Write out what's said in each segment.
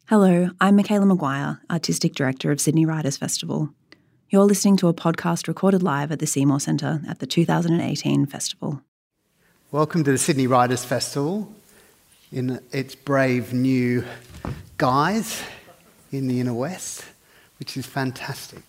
Hello, I'm Michaela Maguire, Artistic Director of Sydney Writers Festival. You're listening to a podcast recorded live at the Seymour Centre at the 2018 festival. Welcome to the Sydney Writers Festival in its brave new guise in the inner west, which is fantastic.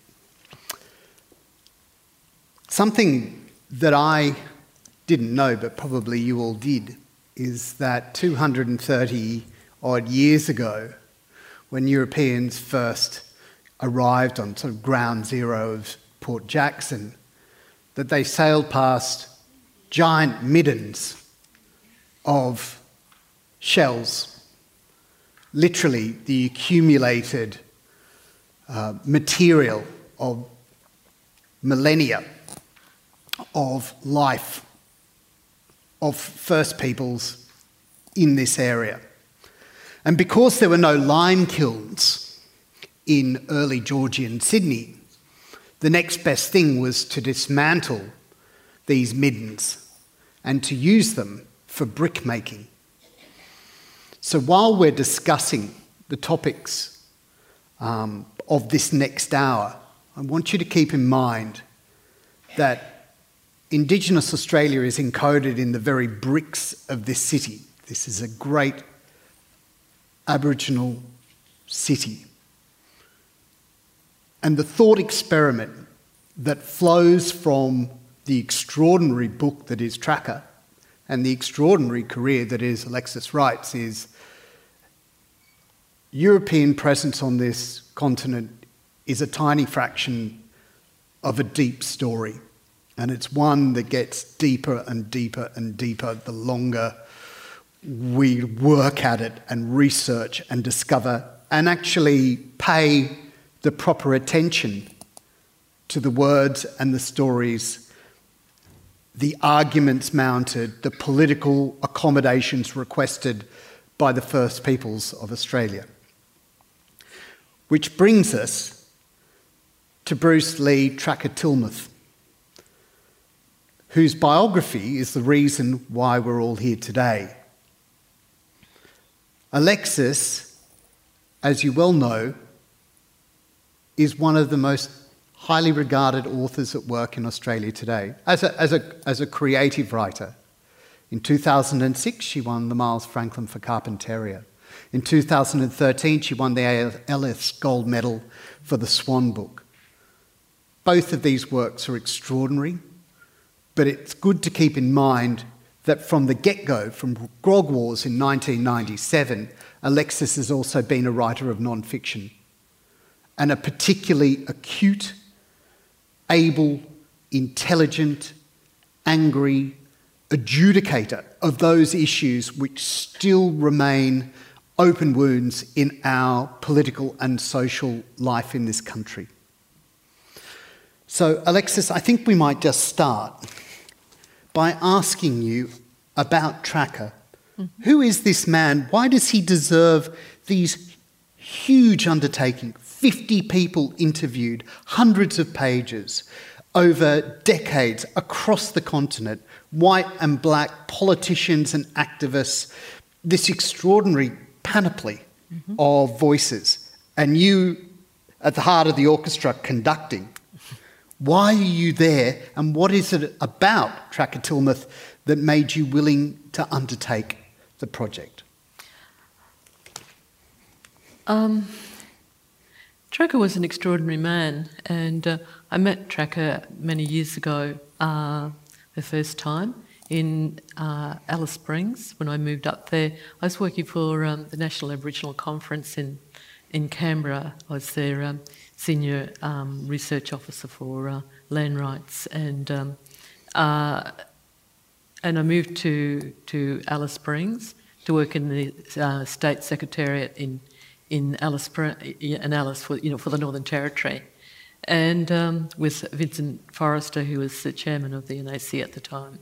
Something that I didn't know, but probably you all did, is that 230 odd years ago, when Europeans first arrived on sort of ground zero of Port Jackson, that they sailed past giant middens of shells, literally the accumulated material of millennia of life of First Peoples in this area. And because there were no lime kilns in early Georgian Sydney, the next best thing was to dismantle these middens and to use them for brick making. So while we're discussing the topics of this next hour, I want you to keep in mind that Indigenous Australia is encoded in the very bricks of this city. This is a great Aboriginal city. And the thought experiment that flows from the extraordinary book that is Tracker and the extraordinary career that is Alexis Wright's is European presence on this continent is a tiny fraction of a deep story. And it's one that gets deeper and deeper and deeper the longer we work at it and research and discover and actually pay the proper attention to the words and the stories, the arguments mounted, the political accommodations requested by the First Peoples of Australia. Which brings us to Bruce Lee Tracker Tilmouth, whose biography is the reason why we're all here today. Alexis, as you well know, is one of the most highly regarded authors at work in Australia today as a creative writer. In 2006, she won the Miles Franklin for Carpentaria. In 2013, she won the Ellis Gold Medal for The Swan Book. Both of these works are extraordinary, but it's good to keep in mind that from the get-go, from Grog Wars in 1997, Alexis has also been a writer of non-fiction and a particularly acute, able, intelligent, angry adjudicator of those issues which still remain open wounds in our political and social life in this country. So, Alexis, I think we might just start by asking you about Tracker. Mm-hmm. Who is this man? Why does he deserve these huge undertakings? 50 people interviewed, hundreds of pages, over decades, across the continent, white and black politicians and activists, this extraordinary panoply of voices. And you, at the heart of the orchestra, conducting. Why are you there, and what is it about Tracker Tilmouth that made you willing to undertake the project? Tracker was an extraordinary man, and I met Tracker many years ago the first time in Alice Springs when I moved up there. I was working for the National Aboriginal Conference in Canberra. I was their senior research officer for land rights, and I moved to Alice Springs to work in the State Secretariat in Alice for the Northern Territory, and with Vincent Forrester, who was the chairman of the NAC at the time,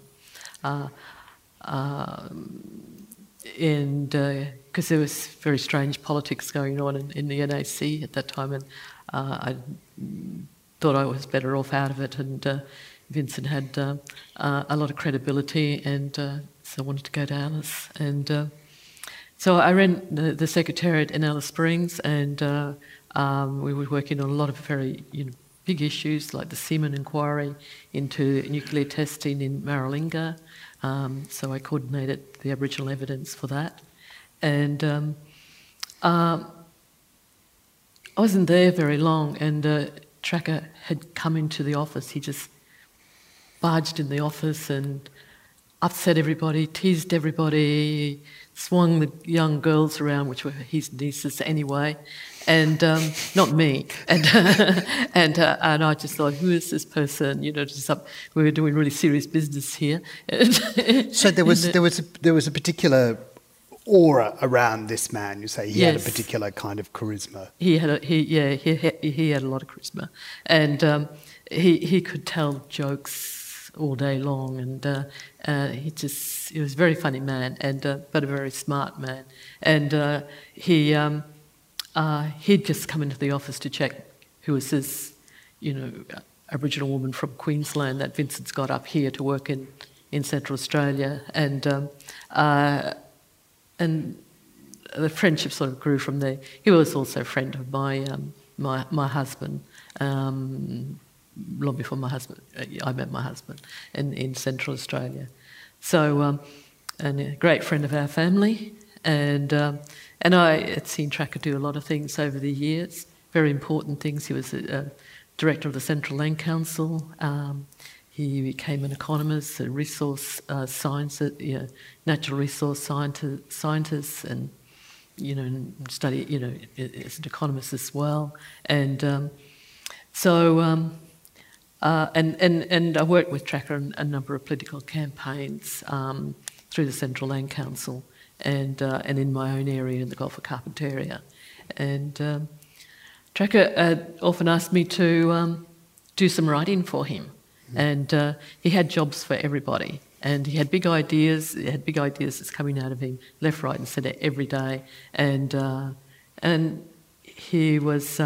and because there was very strange politics going on in the NAC at that time, and I thought I was better off out of it, and Vincent had a lot of credibility, and so I wanted to go to Alice. And So I ran the Secretariat in Alice Springs, and we were working on a lot of very big issues like the Seaman inquiry into nuclear testing in Maralinga. So I coordinated the Aboriginal evidence for that. And I wasn't there very long, and Tracker had come into the office. He just barged in the office and upset everybody, teased everybody, swung the young girls around, which were his nieces anyway, and not me. And and I just thought, who is this person? We were doing really serious business here. So there was a particular aura around this man. You say he had a particular kind of charisma. He had a lot of charisma, and he could tell jokes all day long, and he was a very funny man, and but a very smart man, and he'd just come into the office to check who was this Aboriginal woman from Queensland that Vincent's got up here to work in Central Australia, and the friendship sort of grew from there. He was also a friend of my husband. Long before I met my husband in Central Australia. So, and a great friend of our family, and I had seen Tracker do a lot of things over the years, very important things. He was a director of the Central Land Council. He became an economist, a resource scientist, natural resource scientist, and study, as an economist as well, and so. And I worked with Tracker on a number of political campaigns through the Central Land Council and in my own area in the Gulf of Carpentaria. And Tracker often asked me to do some writing for him. And he had jobs for everybody. And he had big ideas. He had big ideas that's coming out of him, left, right and centre every day. And he was...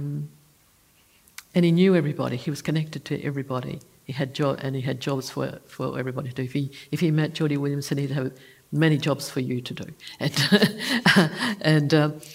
And he knew everybody. He was connected to everybody. He had jobs for everybody to do. If he met Geordie Williamson, he'd have many jobs for you to do. And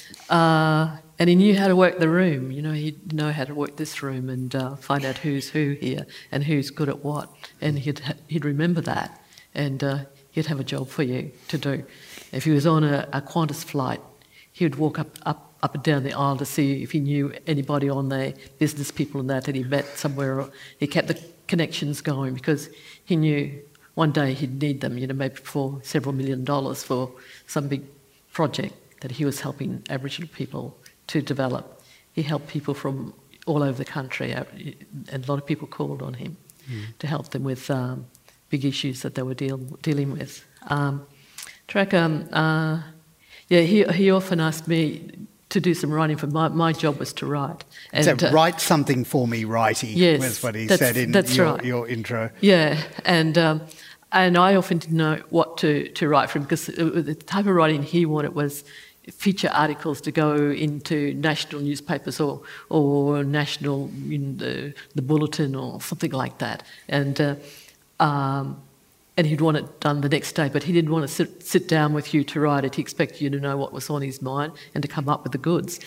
he knew how to work the room. He'd know how to work this room and find out who's who here and who's good at what. And he'd remember that, and he'd have a job for you to do. If he was on a Qantas flight, he would walk up and down the aisle to see if he knew anybody on there, business people and that he met somewhere. He kept the connections going because he knew one day he'd need them, maybe for several $1 million for some big project that he was helping Aboriginal people to develop. He helped people from all over the country, and a lot of people called on him to help them with big issues that they were dealing with. Tracker, he often asked me to do some writing for my job was to write. And, so write something for me, Righty, yes, was what he said in your intro. Yeah, and I often didn't know what to write for him because the type of writing he wanted was feature articles to go into national newspapers or national, the Bulletin or something like that. And he'd want it done the next day, but he didn't want to sit down with you to write it. He expected you to know what was on his mind and to come up with the goods.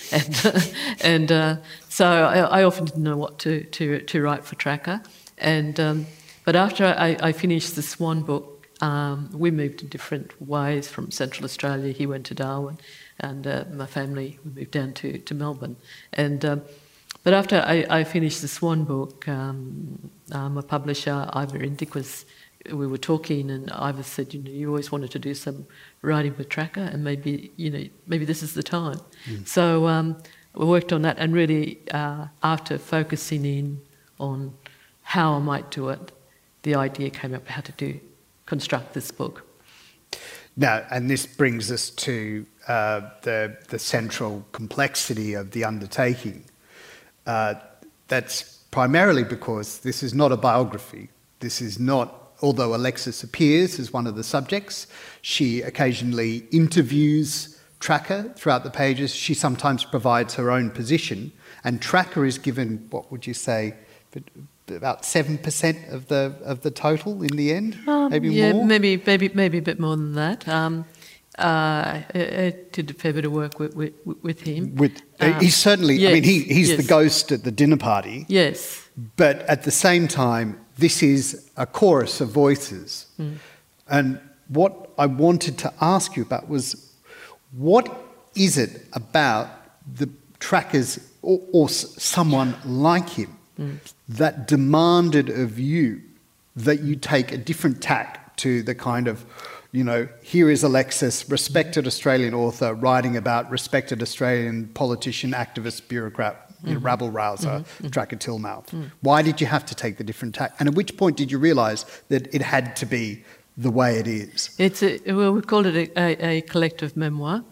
So I often didn't know what to write for Tracker. But after I finished the Swan book, we moved in different ways from Central Australia. He went to Darwin, and my family, we moved down to Melbourne. But after I finished the Swan book, my publisher, Ivor Indyk, we were talking, and Ivor said, you always wanted to do some writing with Tracker, and maybe this is the time. So we worked on that, and really after focusing in on how I might do it, the idea came up how to construct this book. Now, and this brings us to the central complexity of the undertaking. That's primarily because this is not a biography. This is not. Although Alexis appears as one of the subjects, she occasionally interviews Tracker throughout the pages. She sometimes provides her own position, and Tracker is given, what would you say, about 7% of the total in the end, maybe more. Maybe a bit more than that. I did a fair bit of work with him. He's certainly, yes, I mean, he's yes. the ghost at the dinner party. Yes. But at the same time, this is a chorus of voices. And what I wanted to ask you about was, what is it about the trackers or someone like him that demanded of you that you take a different tack to the kind of, you know, here is Alexis, respected Australian author, writing about respected Australian politician, activist, bureaucrat, rabble-rouser, Tracker Tillmouth. Why did you have to take the different tack? And at which point did you realise that it had to be the way it is? Well, we called it a collective memoir.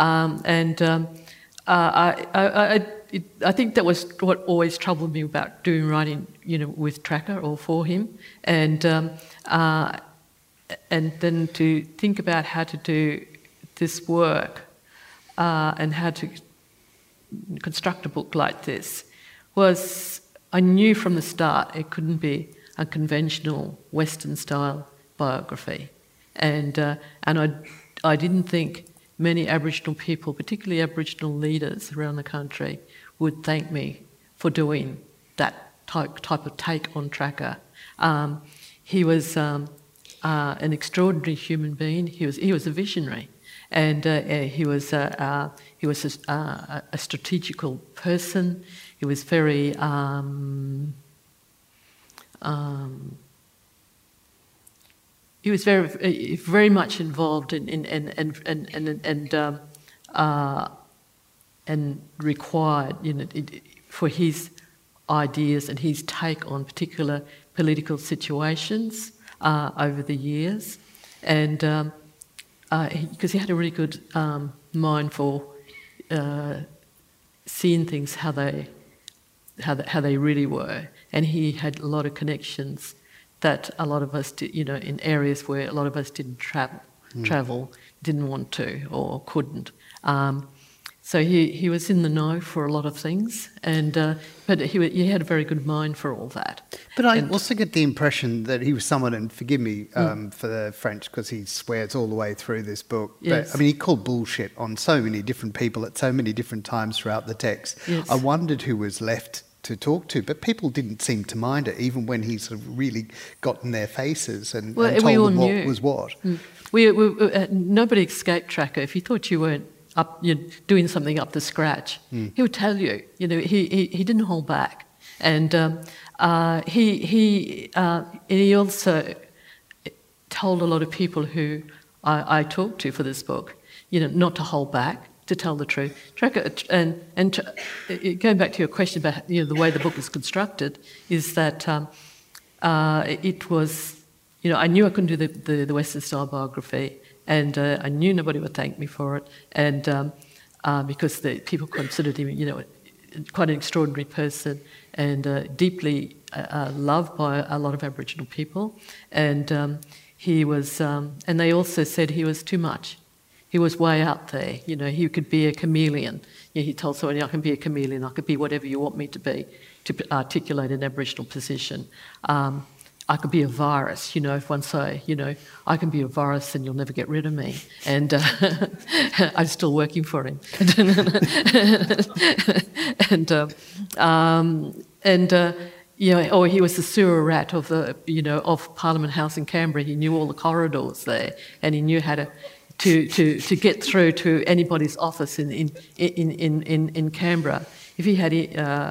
I think that was what always troubled me about doing writing, you know, with Tracker or for him. And then to think about how to do this work and how to construct a book like this was, I knew from the start it couldn't be a conventional Western-style biography. And I didn't think many Aboriginal people, particularly Aboriginal leaders around the country, would thank me for doing that type of take on Tracker. He was an extraordinary human being. He was a visionary, and he was a strategical person. He was very very much involved and required, you know, for his ideas and his take on particular political situations over the years, and because he had a really good mind for seeing things how they really were, and he had a lot of connections that a lot of us did, you know, in areas where a lot of us didn't travel, didn't want to or couldn't. So he was in the know for a lot of things, and but he had a very good mind for all that. But I also get the impression that he was someone, and forgive me for the French because he swears all the way through this book, yes. But I mean he called bullshit on so many different people at so many different times throughout the text. Yes. I wondered who was left to talk to, but people didn't seem to mind it, even when he sort of really got in their faces and told them what was what. Nobody escaped Tracker. If he thought you weren't doing something up to scratch, he would tell you. You know, he didn't hold back, and he also told a lot of people who I talked to for this book, you know, not to hold back, to tell the truth. Tracker, and going back to your question about, you know, the way the book is constructed, is that it was, you know, I knew I couldn't do the Western style biography, and I knew nobody would thank me for it, and because the people considered him, you know, quite an extraordinary person, and deeply loved by a lot of Aboriginal people, and he was, and they also said he was too much. He was way out there, you know, he could be a chameleon. Yeah, he told someone, I can be a chameleon, I could be whatever you want me to be, to articulate an Aboriginal position. I could be a virus, you know, if one say, you know, I can be a virus and you'll never get rid of me. And I'm still working for him. You know, or he was the sewer rat of the, you know, of Parliament House in Canberra. He knew all the corridors there, and he knew how to get through to anybody's office in Canberra. If he had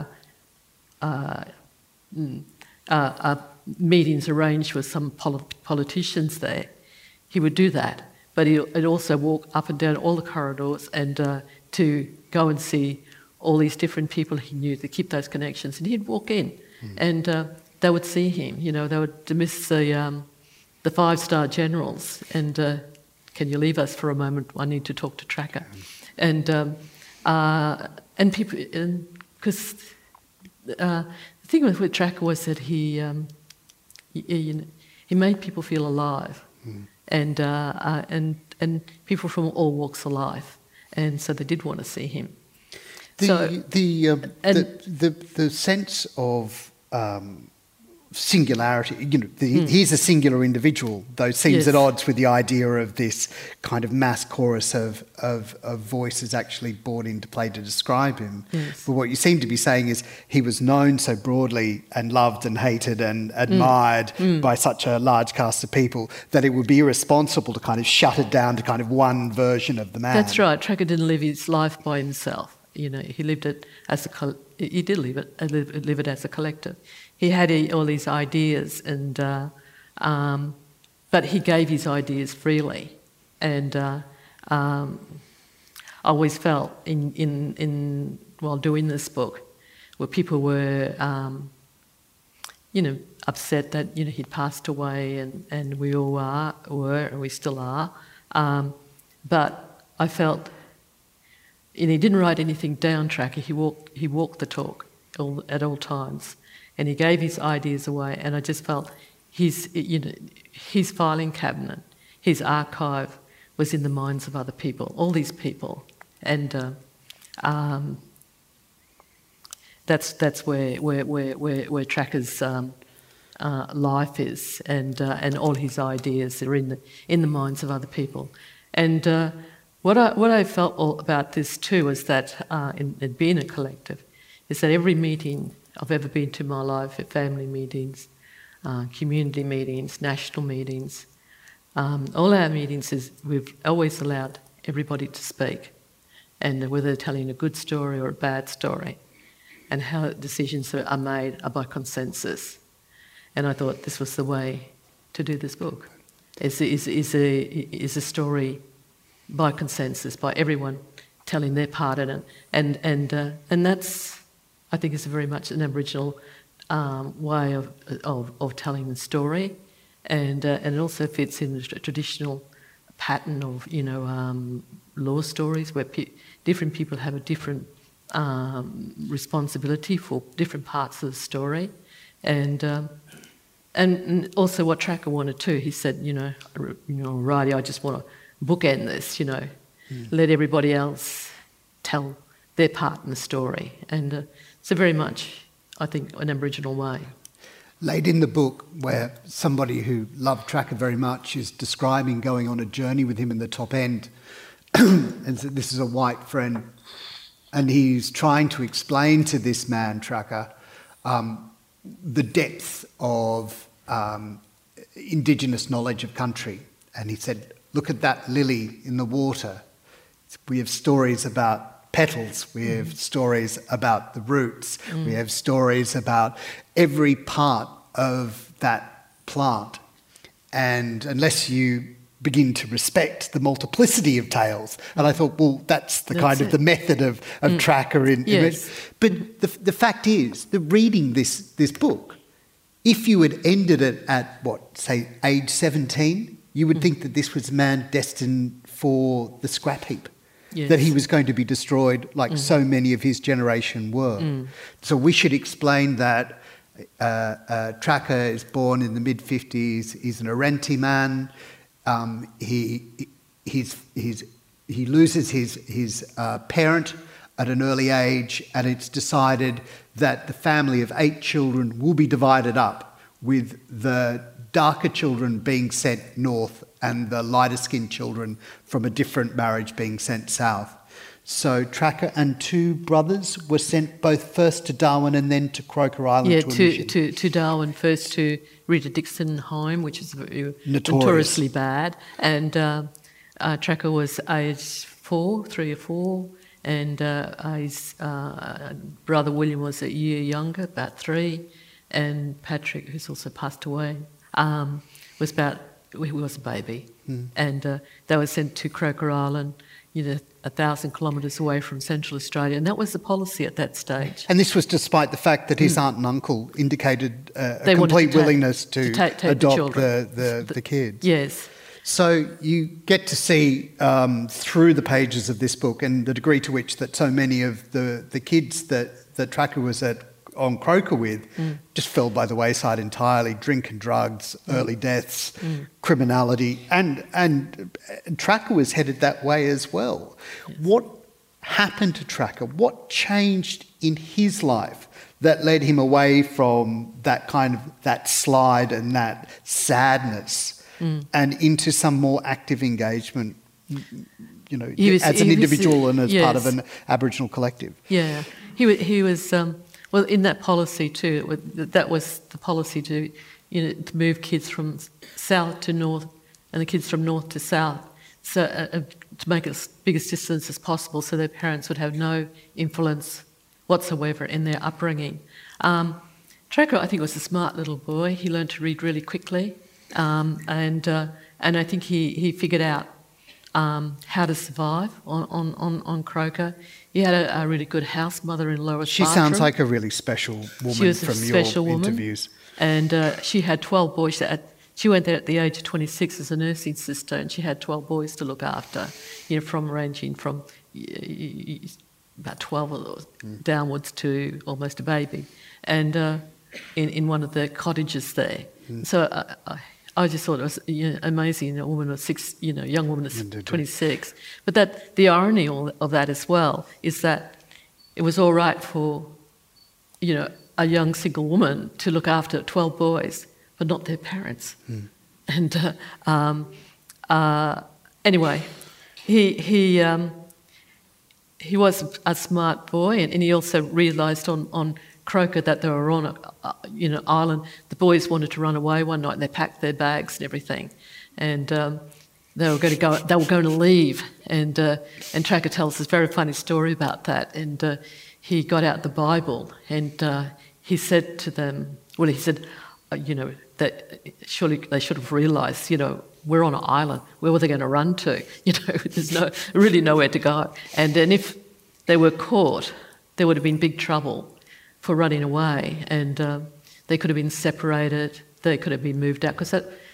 meetings arranged with some politicians there, he would do that. But he'd also walk up and down all the corridors and to go and see all these different people he knew, to keep those connections. And he'd walk in and they would see him, you know, they would dismiss the five-star generals and can you leave us for a moment? I need to talk to Tracker. And people, because the thing with Tracker was that he made people feel alive, and people from all walks of life, and so they did want to see him. The sense of singularity. He's a singular individual, though seems Yes. at odds with the idea of this kind of mass chorus of voices actually brought into play to describe him. Yes. But what you seem to be saying is he was known so broadly and loved and hated and admired by such a large cast of people that it would be irresponsible to kind of shut it down to kind of one version of the man. That's right. Tracker didn't live his life by himself. He lived it as he did live it as a collective. He had all these ideas, and but he gave his ideas freely. And I always felt in while doing this book, where people were upset that he'd passed away, and we all were, and we still are. But I felt. And he didn't write anything down, Tracker. He walked the talk at all times, and he gave his ideas away. And I just felt his filing cabinet, his archive, was in the minds of other people, all these people, and that's where Tracker's life is, and all his ideas are in the minds of other people, and. What I felt about this too was that in being a collective, is that every meeting I've ever been to in my life, at family meetings, community meetings, national meetings, all our meetings we've always allowed everybody to speak, and whether they're telling a good story or a bad story, and how decisions are made are by consensus. And I thought this was the way to do this book. Is a story by consensus, by everyone telling their part in it, and that's, I think, is very much an Aboriginal way of telling the story, and it also fits in the traditional pattern of law stories where different people have a different responsibility for different parts of the story, and also what Tracker wanted too. He said, righty, I just want to bookend this, let everybody else tell their part in the story. And so very much, I think, an Aboriginal way. Late in the book, where somebody who loved Tracker very much is describing going on a journey with him in the top end, and so this is a white friend, and he's trying to explain to this man, Tracker, the depth of Indigenous knowledge of country. And he said, look at that lily in the water. We have stories about petals. We have stories about the roots. We have stories about every part of that plant. And unless you begin to respect the multiplicity of tales, and I thought, well, that's kind of the method of Tracker in Yes. it. But the fact is that reading this book, if you had ended it at, say, age 17, you would think that this was a man destined for the scrap heap, Yes. that he was going to be destroyed like so many of his generation were. So we should explain that Tracker is born in the mid-50s. He's an Arenti man. He loses his parent at an early age, and it's decided that the family of 8 children will be divided up, with the darker children being sent north and the lighter-skinned children from a different marriage being sent south. So Tracker and 2 brothers were sent both first to Darwin and then to Croker Island to a mission. to Darwin, first to Rita Dixon Home, which is notoriously bad. And Tracker was aged 3 or 4, and his brother William was a year younger, about 3, and Patrick, who's also passed away, was he was a baby. And they were sent to Croker Island, 1,000 kilometres away from Central Australia, and that was the policy at that stage. And this was despite the fact that his aunt and uncle indicated a They wanted complete to willingness to take adopt the the kids. Yes. So you get to see through the pages of this book, and the degree to which that so many of the kids that Tracker was on Croker with just fell by the wayside entirely. Drink and drugs, early deaths, criminality, and Tracker was headed that way as well. Yes. happened to Tracker? What changed in his life that led him away from that slide and that sadness and into some more active engagement, as an individual and as part of an Aboriginal collective? Yeah, he was well in that policy too. That was the policy to move kids from south to north and the kids from north to south, so to make it as big a distance as possible, so their parents would have no influence whatsoever in their upbringing. Tracker, I think, was a smart little boy. He learned to read really quickly, and I think he figured out how to survive on Croker. He had a really good house mother in Lower She Bartram. sounds like a really special woman She was from a special your woman, interviews. and she had 12 boys. She went there at the age of 26 as a nursing sister, and she had 12 boys to look after, ranging from about 12 downwards to almost a baby, and in one of the cottages there. So I just thought it was amazing. A woman of young woman of 26. But the irony of that as well is that it was all right for a young single woman to look after 12 boys, but not their parents. And anyway, he was a smart boy, and he also realised on Croker that they were on a island. The boys wanted to run away one night, and they packed their bags and everything, and they were going to go. They were going to leave, and Tracker tells this very funny story about that. And he got out the Bible, and he said to them, well, he said, that surely they should have realised, we're on an island. Where were they going to run to? There's really nowhere to go. And if they were caught, there would have been big trouble for running away, and they could have been separated. They could have been moved out, because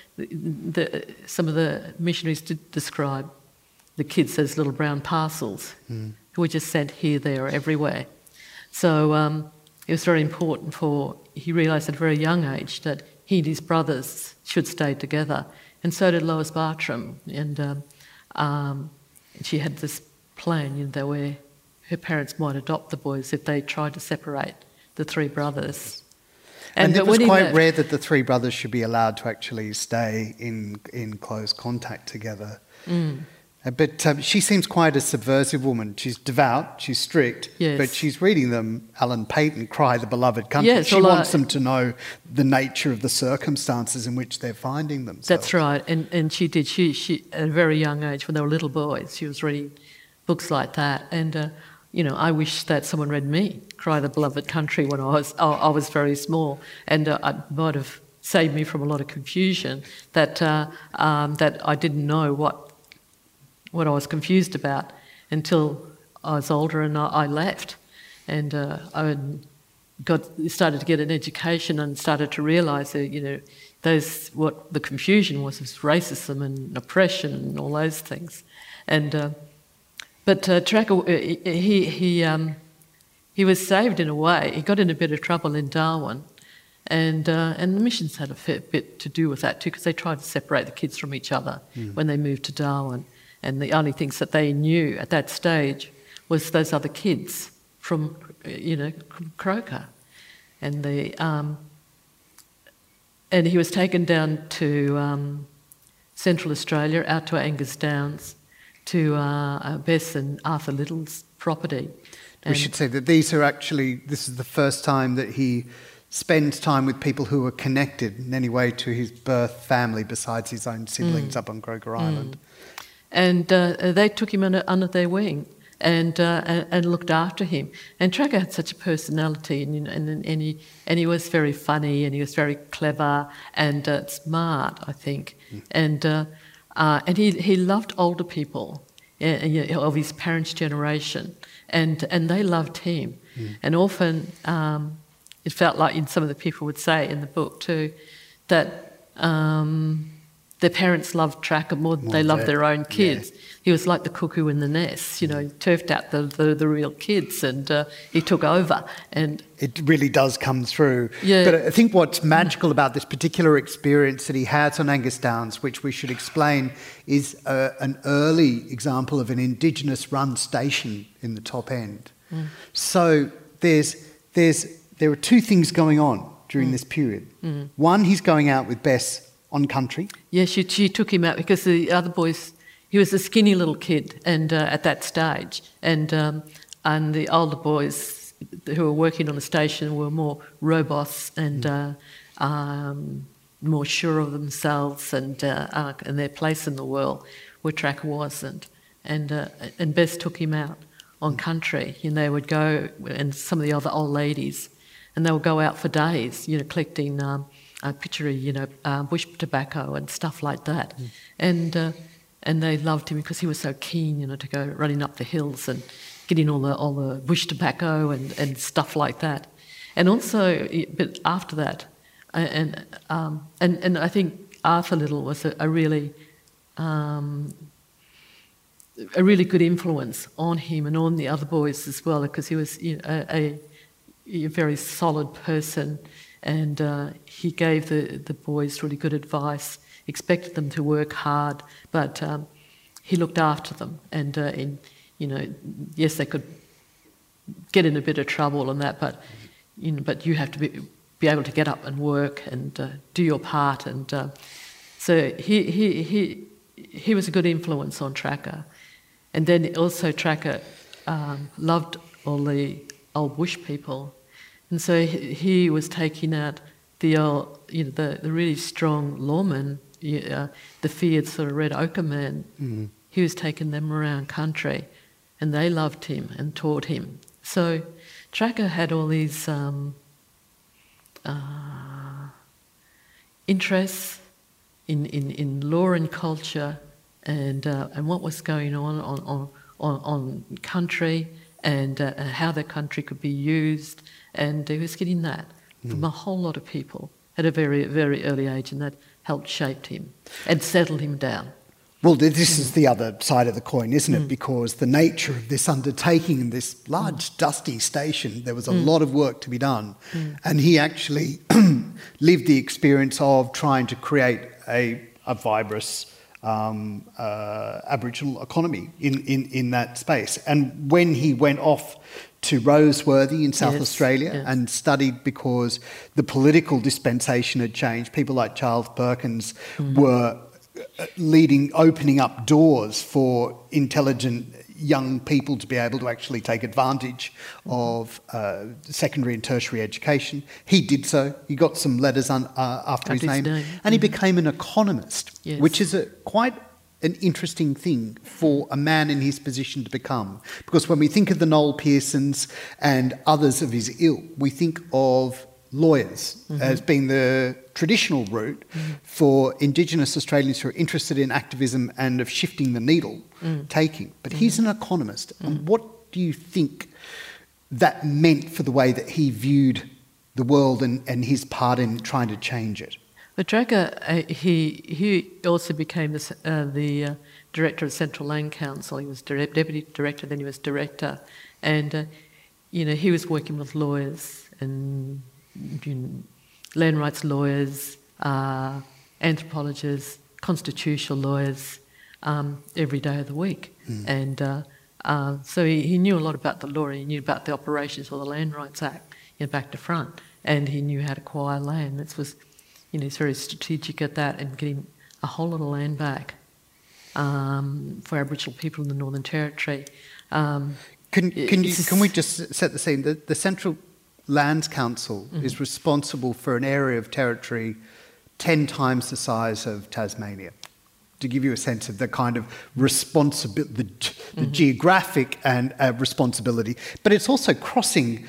some of the missionaries did describe the kids as little brown parcels who were just sent here, there, everywhere. So it was very important he realised at a very young age that he and his brothers should stay together, and so did Lois Bartram. And she had this plan, where her parents might adopt the boys if they tried to separate the three brothers. And it was quite rare that the three brothers should be allowed to actually stay in close contact together. But she seems quite a subversive woman. She's devout, she's strict, yes. But she's reading them Alan Paton cry the beloved country. Yes, she wants them to know the nature of the circumstances in which they're finding themselves. That's right, and she did. She at a very young age, when they were little boys, she was reading books like that. And I wish that someone read me cry the beloved country when I was very small, and it might have saved me from a lot of confusion that I didn't know what I was confused about until I was older and I left, and I started to get an education and started to realise that what the confusion was racism and oppression and all those things, and but Tracker he was saved in a way. He got in a bit of trouble in Darwin, and the missions had a fair bit to do with that too, because they tried to separate the kids from each other when they moved to Darwin. And the only things that they knew at that stage was those other kids from Croker, and and he was taken down to Central Australia, out to Angus Downs, to Bess and Arthur Little's property. We should say that this is the first time that he spends time with people who are connected in any way to his birth family besides his own siblings up on Croker Island. And they took him under their wing and looked after him. And Tracker had such a personality, and he was very funny, and he was very clever and smart, I think. And he loved older people of his parents' generation, and they loved him. And often it felt like, some of the people would say in the book too, that their parents loved Tracker more than they loved their own kids. Yeah. He was like the cuckoo in the nest, he turfed out the real kids, and he took over. And it really does come through. Yeah. But I think what's magical about this particular experience that he has on Angus Downs, which we should explain, is an early example of an Indigenous-run station in the top end. Mm. So there are two things going on during this period. Mm. One, he's going out with Bess on country. Yeah, she took him out because the other boys, he was a skinny little kid, and at that stage, and the older boys who were working on the station were more robust and more sure of themselves and their place in the world, where Tracker wasn't. And Bess took him out on country, and they would go, and some of the other old ladies, and they would go out for days, collecting bush tobacco and stuff like that. Mm. And they loved him because he was so keen, to go running up the hills and getting all the bush tobacco and stuff like that. And also, but after that, and I think Arthur Little was a really good influence on him and on the other boys as well, because he was a very solid person, and he gave the boys really good advice, expected them to work hard, but he looked after them, and yes, they could get in a bit of trouble and that, but you have to be able to get up and work and do your part, and so he was a good influence on Tracker. And then also Tracker loved all the old bush people, and so he was taking out the old, the really strong lawmen, the feared sort of red ochre men. Mm-hmm. He was taking them around country, and they loved him and taught him. So Tracker had all these interests in law and culture, and what was going on country, and how the country could be used, and he was getting that from a whole lot of people at a very, very early age, and that helped shape him and settled him down. Well, this is the other side of the coin, isn't it? Because the nature of this undertaking in this large, dusty station, there was a lot of work to be done. And he actually lived the experience of trying to create a vibrous Aboriginal economy in that space. And when he went off to Roseworthy in South Australia and studied, because the political dispensation had changed, people like Charles Perkins were opening up doors for intelligent young people to be able to actually take advantage of secondary and tertiary education. He did so. He got some letters after his name. And he became an economist, which is quite an interesting thing for a man in his position to become. Because when we think of the Noel Pearsons and others of his ilk, we think of lawyers as being the traditional route for Indigenous Australians who are interested in activism and of shifting the needle taking. But he's an economist. And what do you think that meant for the way that he viewed the world and his part in trying to change it? But Tracker, he also became the director of Central Land Council. He was deputy director, then he was director. And, he was working with lawyers and land rights lawyers, anthropologists, constitutional lawyers, every day of the week. And so he knew a lot about the law. He knew about the operations of the Land Rights Act, back to front. And he knew how to acquire land. This was, he's very strategic at that, and getting a whole lot of land back for Aboriginal people in the Northern Territory. Can we just set the scene? The Central Lands Council is responsible for an area of territory 10 times the size of Tasmania, to give you a sense of the kind of responsibility, the geographic and responsibility. But it's also crossing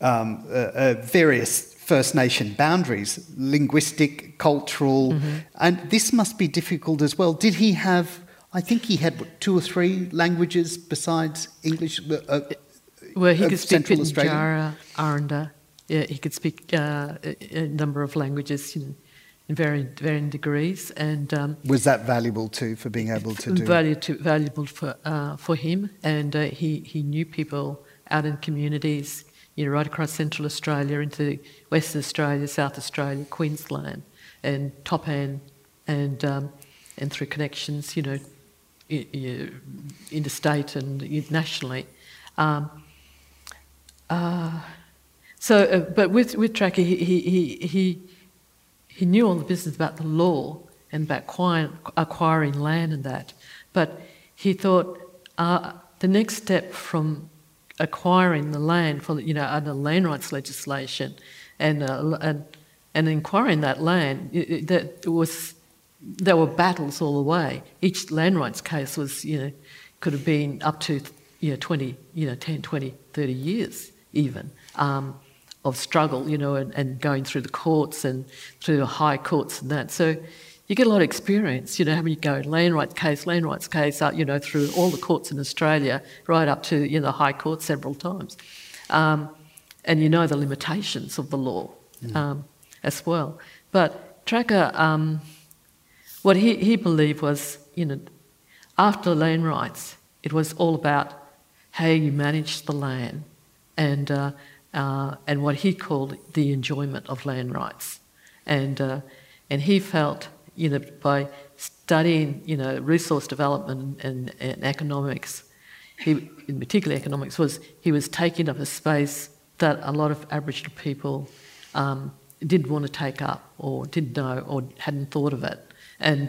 various First Nation boundaries, linguistic, cultural, and this must be difficult as well. Did he have, I think he had 2 or 3 languages besides English? Well, he could speak Pitjantjatjara, Aranda. Yeah, he could speak a number of languages, in varying degrees, and was that valuable too for being able to do? Valuable for him, and he knew people out in communities, right across Central Australia into Western Australia, South Australia, Queensland, and top end, and through connections, interstate and nationally. But with Tracker, he knew all the business about the law and about acquiring land and that. But he thought the next step from acquiring the land for under land rights legislation and acquiring that land, there were battles all the way. Each land rights case was could have been up to 10, 20, 30 years even. Of struggle, and going through the courts and through the high courts and that. So you get a lot of experience, having you go land rights case, through all the courts in Australia, right up to the high court several times. And the limitations of the law as well. But Tracker, what he believed was, after land rights, it was all about how you manage the land and what he called the enjoyment of land rights. And he felt, by studying, resource development and economics, in particular economics, he was taking up a space that a lot of Aboriginal people didn't want to take up or didn't know or hadn't thought of it. And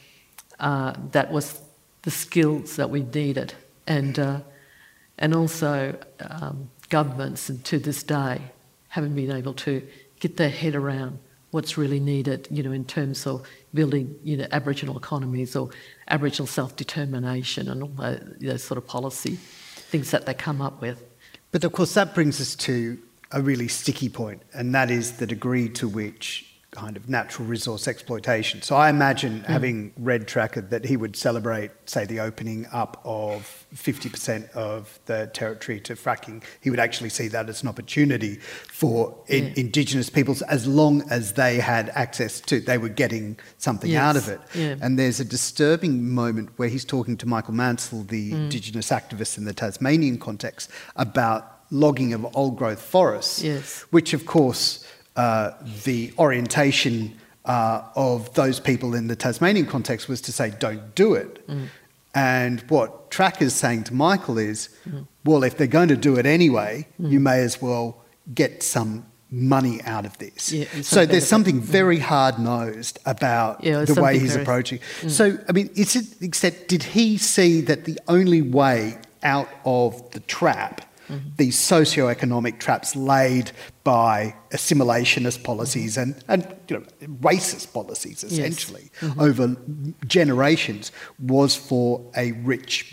that was the skills that we needed. And also governments, and to this day, haven't been able to get their head around what's really needed, in terms of building, Aboriginal economies or Aboriginal self-determination and all those sort of policy things that they come up with. But of course that brings us to a really sticky point, and that is the degree to which kind of natural resource exploitation. So I imagine, having read Tracker, that he would celebrate, say, the opening up of 50% of the territory to fracking. He would actually see that as an opportunity for Indigenous peoples, as long as they had access to, they were getting something out of it. Yeah. And there's a disturbing moment where he's talking to Michael Mansell, the Indigenous activist in the Tasmanian context, about logging of old-growth forests, which, of course, the orientation of those people in the Tasmanian context was to say, don't do it. And what Tracker's saying to Michael is, well, if they're going to do it anyway, you may as well get some money out of this. So there's something very hard-nosed about the way he's approaching. So, I mean, did he see that the only way out of the trap, these socio-economic traps laid by assimilationist policies and racist policies, essentially, over generations, was for a rich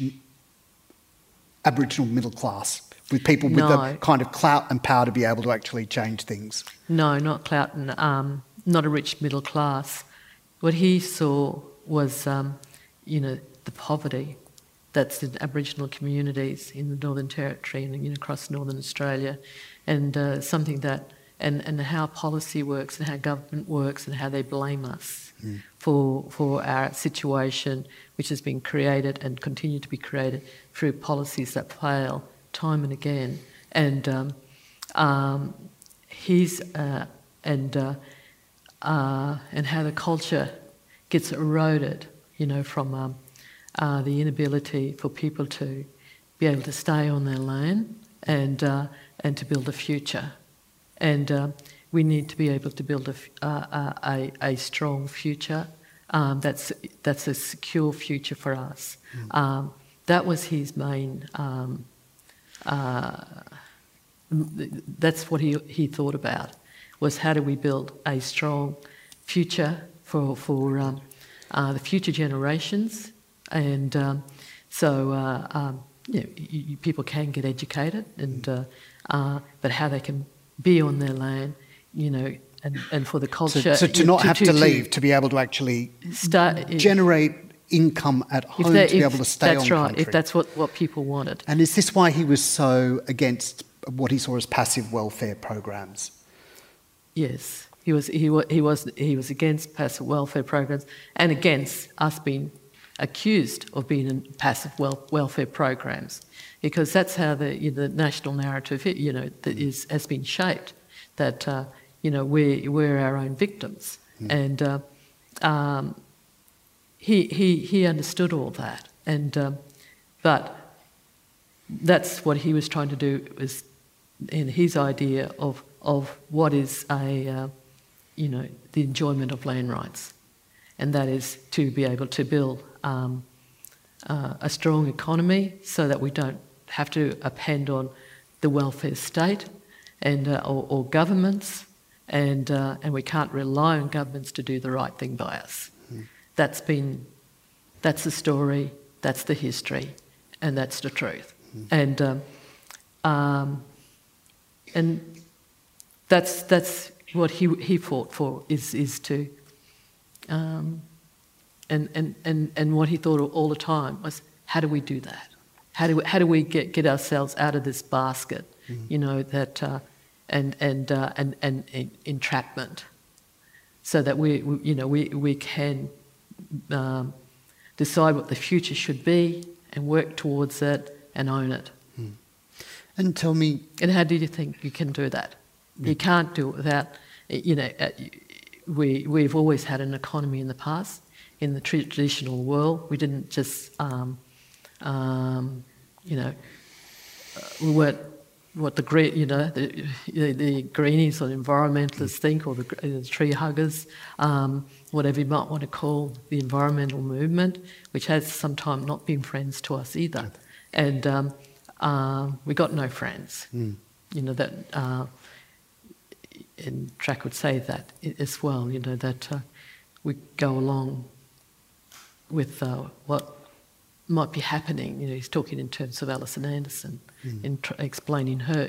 Aboriginal middle class, with people with the kind of clout and power to be able to actually change things? No, not clout and not a rich middle class. What he saw was, the poverty that's in Aboriginal communities in the Northern Territory and across Northern Australia, and something that and how policy works and how government works and how they blame us for our situation, which has been created and continue to be created through policies that fail time and again. And how the culture gets eroded, from the inability for people to be able to stay on their land and to build a future. And we need to be able to build a strong future that's a secure future for us. That was his main. That's what he thought about, was how do we build a strong future for the future generations. And people can get educated, but how they can be on their land, and for the culture. So to not have to leave, to be able to actually generate income at home, to be able to stay on country. That's right, if that's what people wanted. And is this why he was so against what he saw as passive welfare programs? Yes. He was against passive welfare programs and against us being accused of being in passive welfare programs, because that's how the national narrative has been shaped, that we're our own victims, and he understood all that, and but that's what he was trying to do, was in his idea of what is the enjoyment of land rights, and that is to be able to build a strong economy so that we don't have to depend on the welfare state and or governments, and we can't rely on governments to do the right thing by us. That's the story, that's the history, and that's the truth. And that's what he fought for, is to and what he thought all the time was, how do we do that? How do we get ourselves out of this basket? That and entrapment, so that we can decide what the future should be and work towards it and own it. And tell me... And how do you think you can do that? You can't do it without... we've always had an economy in the past. In the traditional world, we didn't just... we weren't what the greenies or environmentalists think, or the tree huggers, whatever you might want to call the environmental movement, which has sometimes not been friends to us either. And we got no friends. That, and Track would say that as well, that we go along with what might be happening. He's talking in terms of Alison Anderson, in explaining her.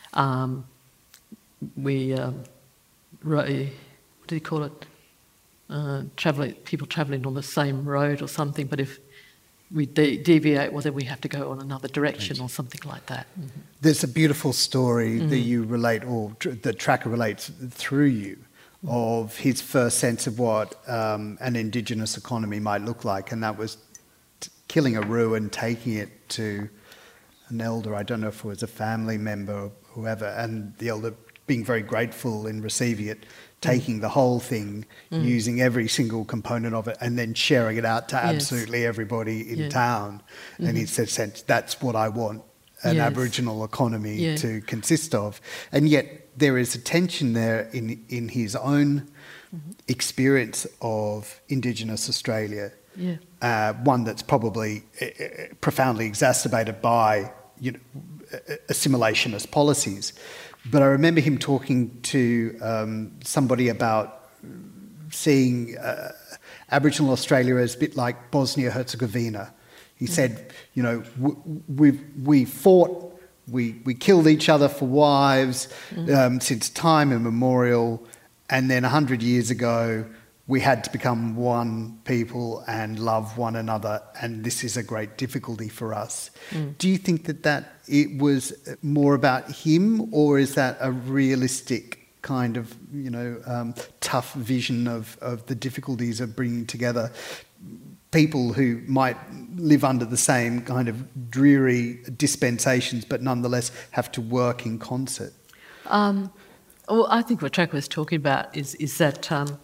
What do you call it? People travelling on the same road or something, but if we deviate, well, then we have to go on another direction or something like that. There's a beautiful story that you relate, or that Tracker relates through you, of his first sense of what an Indigenous economy might look like, and that was killing a roo and taking it to an elder. I don't know if it was a family member or whoever, and the elder being very grateful in receiving it, taking the whole thing, using every single component of it, and then sharing it out to absolutely everybody in town. And he said, that's what I want an Aboriginal economy to consist of. And yet there is a tension there in his own experience of Indigenous Australia, one that's probably profoundly exacerbated by assimilationist policies. But I remember him talking to somebody about seeing Aboriginal Australia as a bit like Bosnia-Herzegovina. He said, we fought, we killed each other for wives since time immemorial, and then 100 years ago we had to become one people and love one another, and this is a great difficulty for us. Do you think that it was more about him, or is that a realistic kind of, tough vision of the difficulties of bringing together people who might live under the same kind of dreary dispensations but nonetheless have to work in concert? Well, I think what Track was talking about is that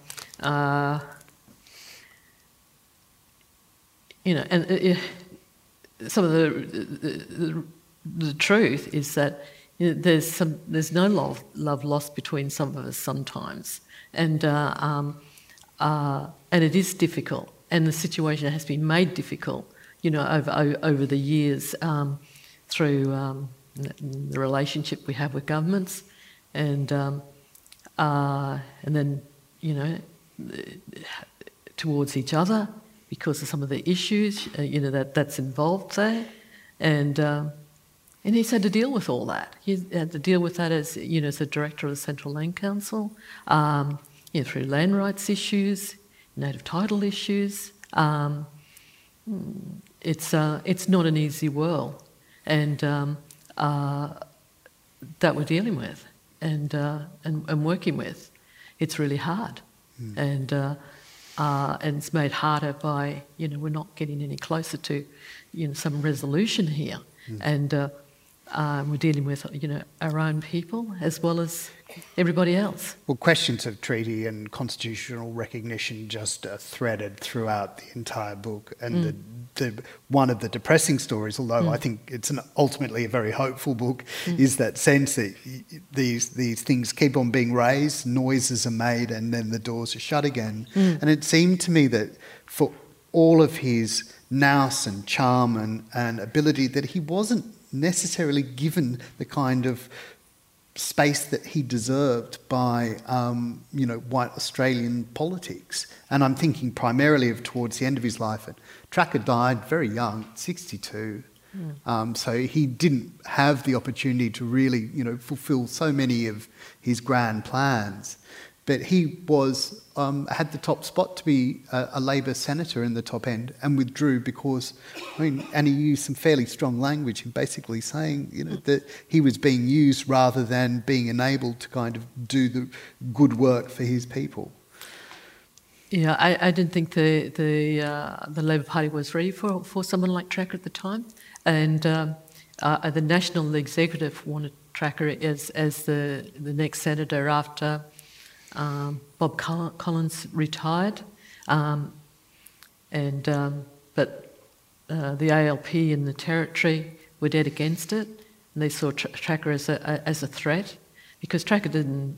some of the truth is that there's no love lost between some of us sometimes, and it is difficult, and the situation has been made difficult, over the years through the relationship we have with governments, and then towards each other because of some of the issues that's involved there, and he's had to deal with all that. He had to deal with that as as the director of the Central Land Council, through land rights issues, native title issues. It's not an easy world, and that we're dealing with and working with. it's really hard. And it's made harder by, we're not getting any closer to, some resolution here. And we're dealing with, our own people as well as everybody else. Well, questions of treaty and constitutional recognition just are threaded throughout the entire book. And one of the depressing stories, although I think it's ultimately a very hopeful book, is that sense that these things keep on being raised, noises are made, and then the doors are shut again. And it seemed to me that for all of his nous and charm and ability, that he wasn't necessarily given the kind of space that he deserved by, white Australian politics. And I'm thinking primarily of towards the end of his life. And Tracker died very young, 62. So he didn't have the opportunity to really, fulfil so many of his grand plans. But he was had the top spot to be a Labor senator in the top end, and withdrew because, and he used some fairly strong language in basically saying, that he was being used rather than being enabled to kind of do the good work for his people. Yeah, I didn't think the Labor Party was ready for someone like Tracker at the time, and the National Executive wanted Tracker as the next senator after Bob Collins retired, but the ALP in the Territory were dead against it, and they saw Tracker as a threat, because Tracker didn't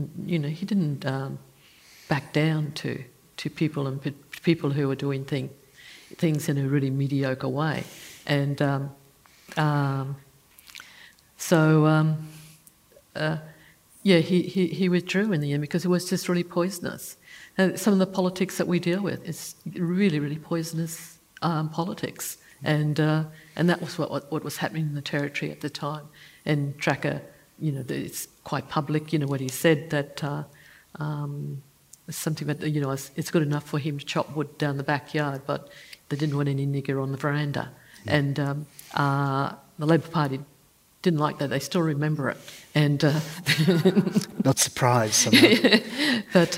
back down to people and people who were doing things in a really mediocre way, and he withdrew in the end because it was just really poisonous. And some of the politics that we deal with is really, really poisonous politics, and that was what was happening in the Territory at the time. And Tracker, it's quite public. What he said, that something that it's good enough for him to chop wood down the backyard, but they didn't want any nigger on the veranda. And the Labor Party didn't like that. They still remember it, and not surprised somehow. But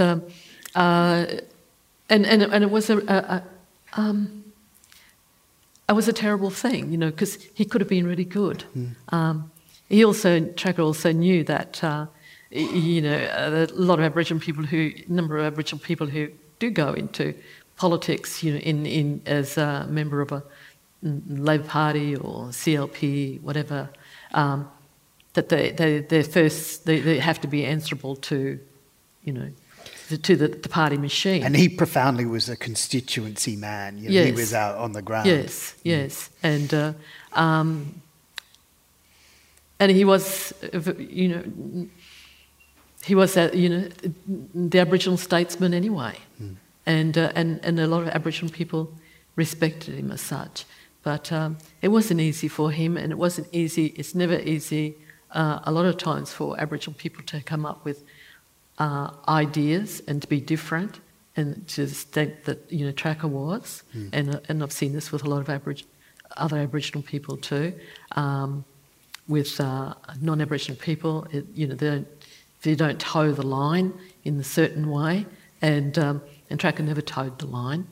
and it was it was a terrible thing, because he could have been really good. Tracker also knew that a lot of Aboriginal people number of Aboriginal people who do go into politics, in as a member of a Labor Party or CLP, whatever. That they have to be answerable to, to the party machine. And he profoundly was a constituency man. Yes. He was out on the ground. Yes, and he was, he was the Aboriginal statesman anyway, and a lot of Aboriginal people respected him as such. But it wasn't easy for him, and it wasn't easy. It's never easy a lot of times for Aboriginal people to come up with ideas and to be different, and to the extent that Tracker was. And I've seen this with a lot of other Aboriginal people too. With non-Aboriginal people, they don't toe the line in a certain way, and Tracker never towed the line,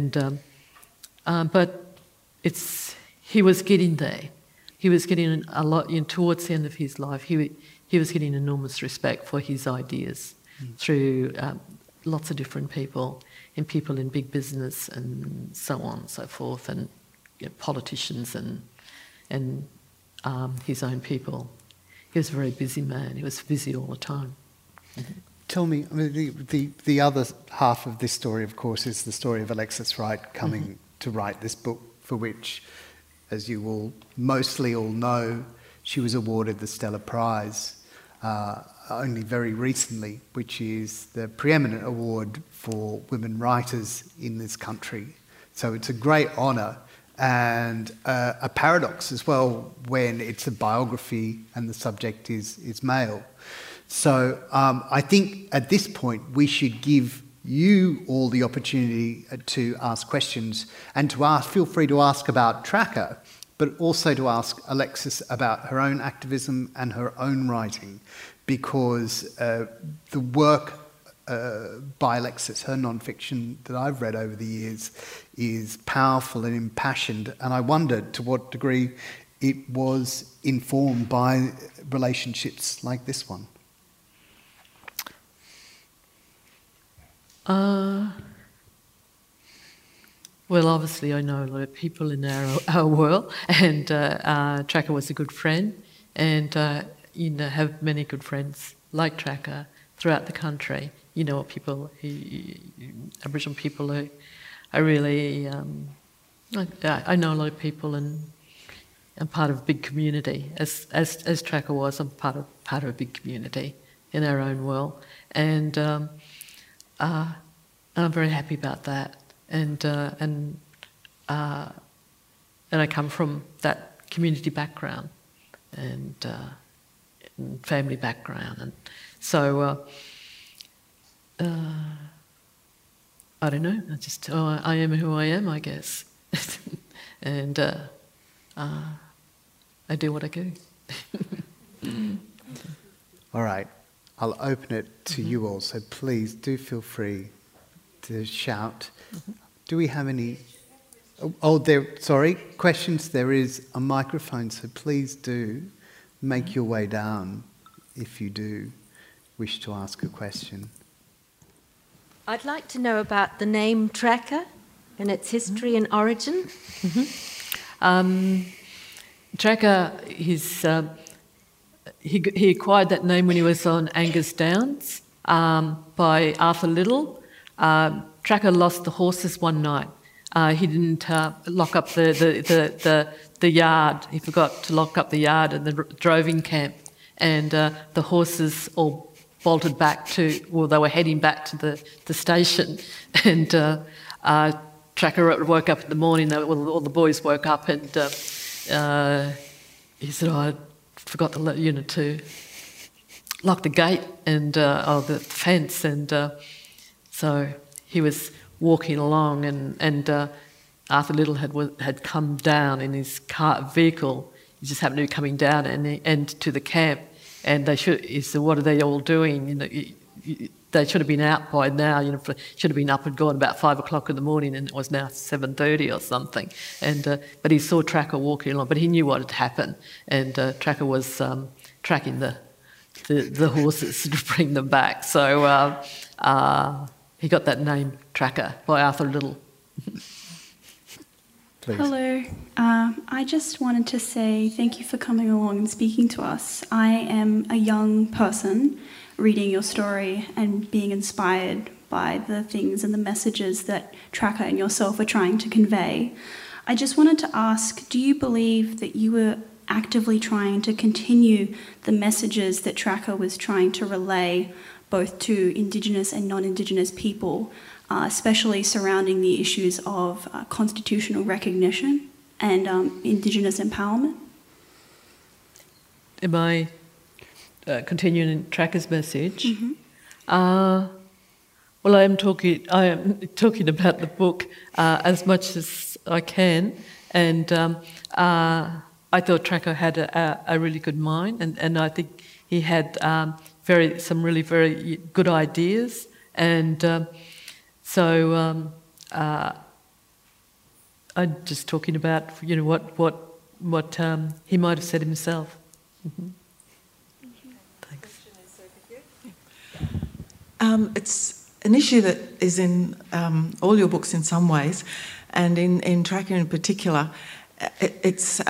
but he was getting there. He was getting a lot towards the end of his life. He was getting enormous respect for his ideas through lots of different people, and people in big business and so on and so forth, and politicians and his own people. He was a very busy man. He was busy all the time. Tell me, the other half of this story, of course, is the story of Alexis Wright coming to write this book, for which, as you will mostly all know, she was awarded the Stella Prize only very recently, which is the preeminent award for women writers in this country. So it's a great honour, and a paradox as well when it's a biography and the subject is male. So I think at this point we should give you all the opportunity to ask questions, and feel free to ask about Tracker, but also to ask Alexis about her own activism and her own writing, because the work by Alexis, her non-fiction that I've read over the years, is powerful and impassioned, and I wondered to what degree it was informed by relationships like this one. Well, obviously I know a lot of people in our world, and Tracker was a good friend, and have many good friends like Tracker throughout the country. People, Aboriginal people who are really, I know a lot of people, and I'm part of a big community. As Tracker was, I'm part of a big community in our own world, and I'm very happy about that. And I come from that community background and family background, and so I don't know. I am who I am, I guess, and I do what I do. All right, I'll open it to you all. So please do feel free to shout. Do we have any? Questions. There is a microphone, so please do make your way down if you do wish to ask a question. I'd like to know about the name Tracker and its history and origin. Tracker, he acquired that name when he was on Angus Downs by Arthur Little. Tracker lost the horses one night. He didn't lock up the yard. He forgot to lock up the yard at the droving camp, and the horses all bolted back they were heading back to the station, and Tracker woke up in the morning. All the boys woke up, and he said, "I forgot to lock the gate and the fence," and so he was walking along, and Arthur Little had come down in his vehicle. He just happened to be coming down and to the camp, and he said, "What are they all doing? They should have been out by now. Should have been up and gone about 5 o'clock in the morning, and it was now 7:30 or something." And but he saw Tracker walking along, but he knew what had happened, and Tracker was tracking the horses to bring them back. So he got that name Tracker by Arthur Little. Please. Hello. I just wanted to say thank you for coming along and speaking to us. I am a young person reading your story and being inspired by the things and the messages that Tracker and yourself are trying to convey. I just wanted to ask, do you believe that you were actively trying to continue the messages that Tracker was trying to relay both to Indigenous and non-Indigenous people, especially surrounding the issues of constitutional recognition and Indigenous empowerment? Am I continuing Tracker's message? Mm-hmm. Well, I am talking about the book as much as I can, and I thought Tracker had a really good mind, and I think he had some really very good ideas, and so I'm just talking about what he might have said himself. Mm-hmm. Thanks. It's an issue that is in all your books in some ways, and in Tracker in particular. It's.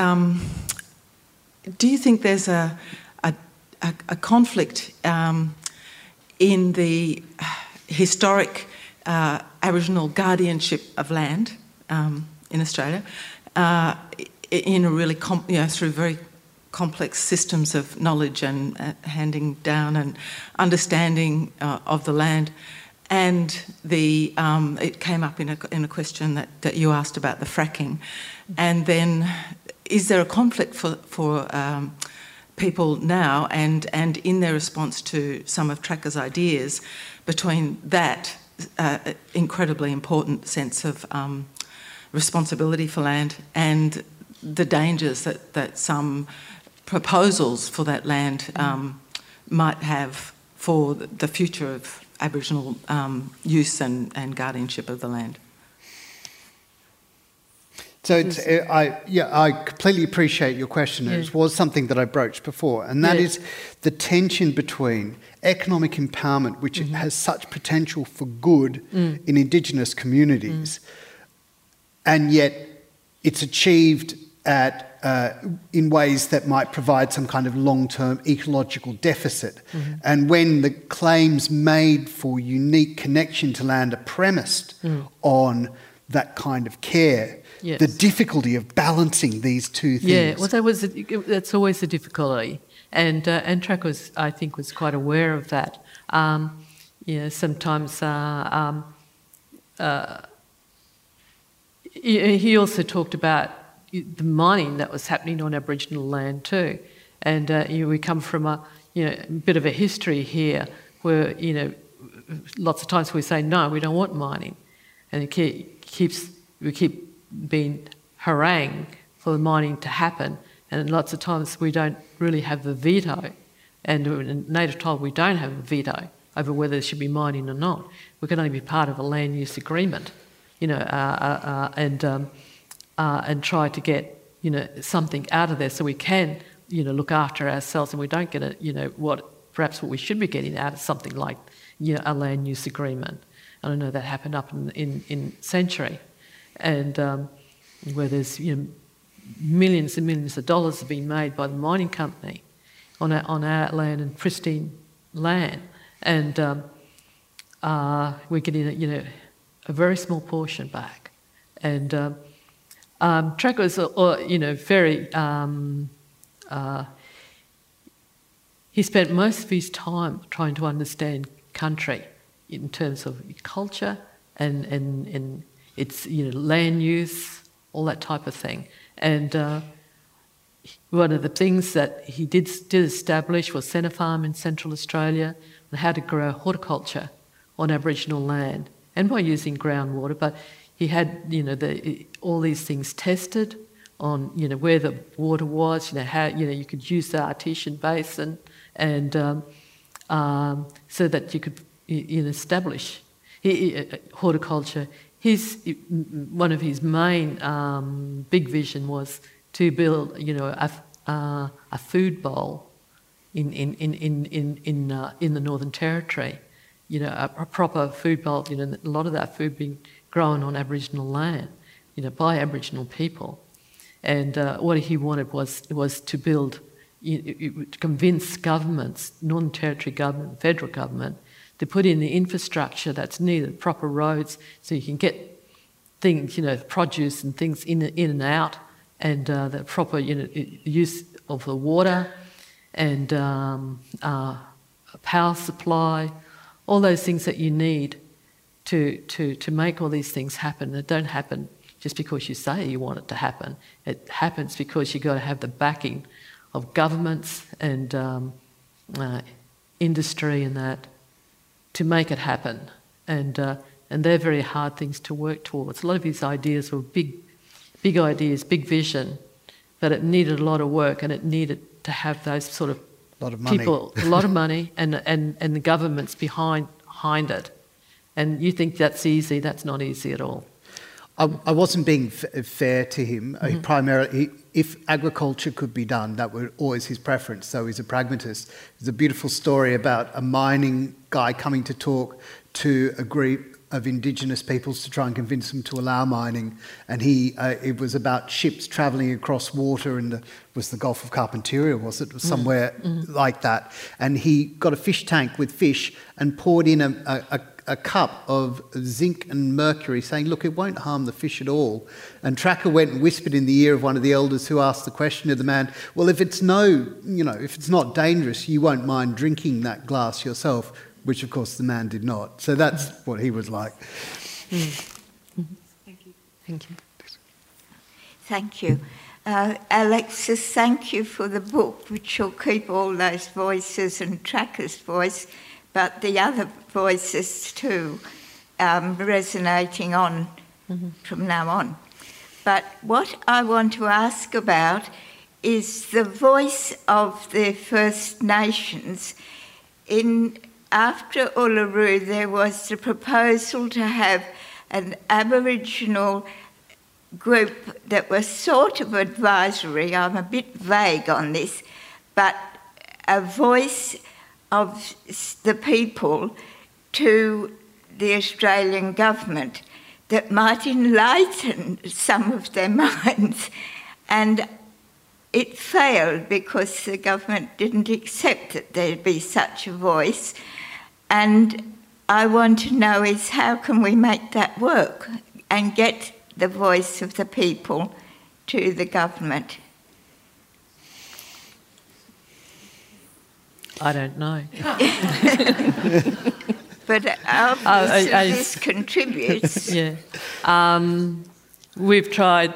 Do you think there's a conflict in the historic Aboriginal guardianship of land in Australia, in a really through very complex systems of knowledge and handing down and understanding of the land, and it came up in a question that you asked about the fracking, and then is there a conflict for people now and in their response to some of Tracker's ideas between that incredibly important sense of responsibility for land and the dangers that some proposals for that land might have for the future Aboriginal use and guardianship of the land. So I completely appreciate your question. Yeah. It was something that I broached before, and that is the tension between economic empowerment, which has such potential for good in Indigenous communities, and yet it's achieved in ways that might provide some kind of long-term ecological deficit. And when the claims made for unique connection to land are premised on that kind of care, Yes. the difficulty of balancing these two things. Yeah, well, that's always the difficulty, and Tracker I think was quite aware of that. Sometimes he also talked about the mining that was happening on Aboriginal land too, and we come from a bit of a history here where lots of times we say no, we don't want mining, and we keep being harangued for the mining to happen, and lots of times we don't really have the veto, and in Native Title we don't have a veto over whether there should be mining or not. We can only be part of a land use agreement, and try to get something out of there so we can look after ourselves, and we don't get what we should be getting out of something like a land use agreement. And I know that happened up in Century, and where there's millions and millions of dollars have been made by the mining company on our land and pristine land, and we're getting a very small portion back. And Tracker is very. He spent most of his time trying to understand country in terms of culture and its land use, all that type of thing. And one of the things that he did establish was Centre Farm in Central Australia, and how to grow horticulture on Aboriginal land, and by using groundwater. But he had all these things tested on where the water was, how you could use the Artesian basin, and so that you could establish horticulture. One of his main big vision was to build a food bowl in the Northern Territory, a proper food bowl. A lot of that food being grown on Aboriginal land, by Aboriginal people. And what he wanted was to build, to convince governments, Northern Territory government, federal government, to put in the infrastructure that's needed, proper roads, so you can get things, produce and things in and out, and the proper use of the water, and power supply, all those things that you need to make all these things happen. They don't happen just because you say you want it to happen. It happens because you've got to have the backing of governments and industry and that to make it happen. And they're very hard things to work towards. A lot of his ideas were big ideas, big vision, but it needed a lot of work, and it needed to have those sort of people, a lot of money, and the governments behind it. And you think that's easy? That's not easy at all. I wasn't being fair to him. Primarily, if agriculture could be done, that was always his preference. So he's a pragmatist. There's a beautiful story about a mining guy coming to talk to a group of Indigenous peoples to try and convince them to allow mining. And it was about ships travelling across water in was the Gulf of Carpentaria, was it? Somewhere like that. And he got a fish tank with fish and poured in a cup of zinc and mercury, saying, look, it won't harm the fish at all. And Tracker went and whispered in the ear of one of the elders who asked the question of the man, well, if it's not dangerous, you won't mind drinking that glass yourself, which of course the man did not. So that's what he was like. Thank you. Thank you. Thank you. Alexis, thank you for the book, which will keep all those voices and Tracker's voice, but the other voices too, resonating on from now on. But what I want to ask about is the voice of the First Nations in after Uluru, there was the proposal to have an Aboriginal group that was sort of advisory. I'm a bit vague on this, but a voice of the people to the Australian government that might enlighten some of their minds. And it failed because the government didn't accept that there'd be such a voice. And I want to know is how can we make that work and get the voice of the people to the government? I don't know. But obviously this contributes. Yeah. We've tried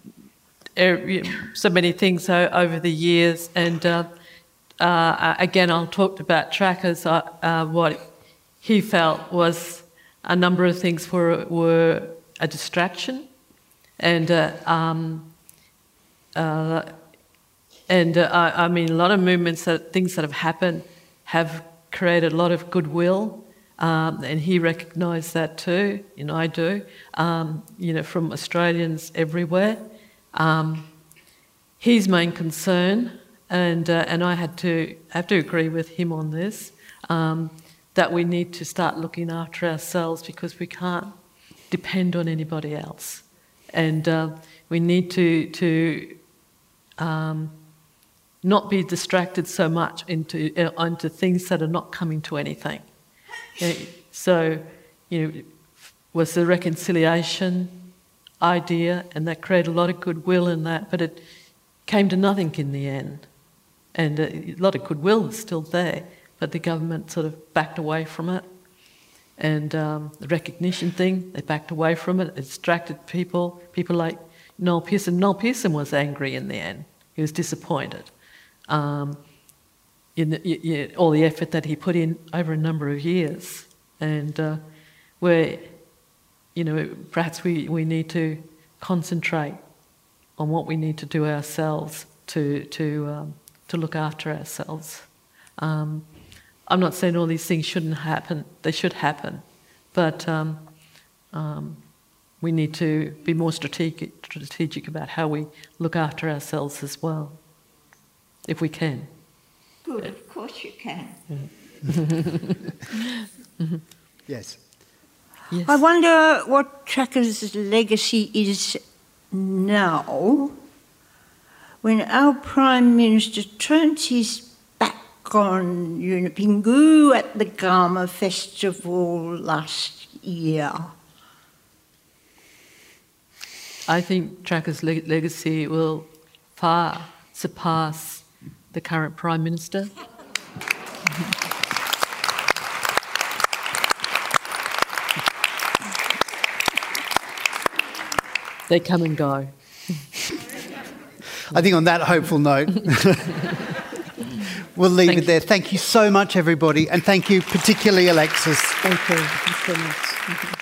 so many things over the years, and again, I'll talk about Trackers. What he felt was a number of things were a distraction, and I mean, a lot of movements, things that have happened, have created a lot of goodwill, and he recognised that too. I do. From Australians everywhere. His main concern, and I have to agree with him on this, that we need to start looking after ourselves because we can't depend on anybody else, and we need to not be distracted so much onto things that are not coming to anything. So, was the reconciliation idea, and that created a lot of goodwill in that, but it came to nothing in the end. And a lot of goodwill is still there, but the government sort of backed away from it. And the recognition thing, they backed away from it. It distracted people like Noel Pearson. Noel Pearson was angry in the end. He was disappointed in all the effort that he put in over a number of years. And where, perhaps we need to concentrate on what we need to do ourselves to look after ourselves. I'm not saying all these things shouldn't happen. They should happen. But we need to be more strategic about how we look after ourselves as well, if we can. Good, of course you can. Yes. Yes. I wonder what Tracker's legacy is now when our Prime Minister turns his back on Yunupingu at the Garma Festival last year. I think Tracker's legacy will far surpass the current Prime Minister. They come and go. I think on that hopeful note, we'll leave it there. Thank you so much, everybody, and thank you particularly, Alexis. Thank you so much.